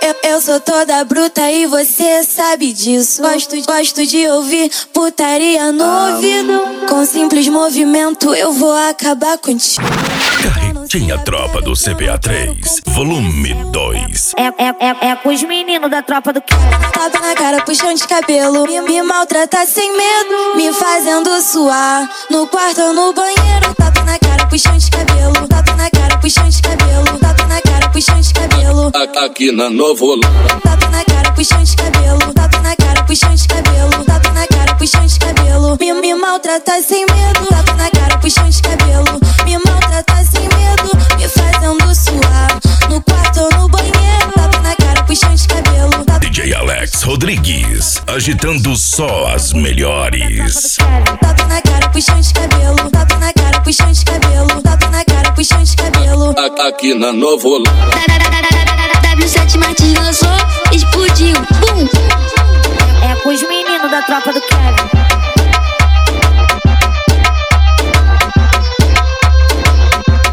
Eu sou toda bruta e você sabe disso. Gosto de ouvir putaria no ouvido. Com simples movimento eu vou acabar contigo. Carretinha Tropa do CPA3, volume 2. É com os meninos da tropa do Tapa na cara, puxão de cabelo. Me maltrata sem medo, me fazendo suar. No quarto ou no banheiro. Tapa na cara, puxão de cabelo. Tapa na cara, puxão de cabelo. Tapa na cara, puxão de cabelo. Aqui na Novo. Tapa na cara, puxão de cabelo. Tapa na cara, puxão de cabelo. Tapa na cara, puxão de cabelo. Me maltrata sem medo. Tapa na cara, puxão de cabelo. Me maltrata sem medo, me fazendo suar. No quarto ou no banheiro. Tapa na cara, puxão de cabelo. DJ Alex Rodrigues, agitando só as melhores. Tapa na cara, puxão de cabelo. Tapa na cara, puxão de cabelo. Tapa na cara, puxão de cabelo. Aqui na Novo. W7 Martins lançou, explodiu, bum. É com os meninos da tropa do Kevin.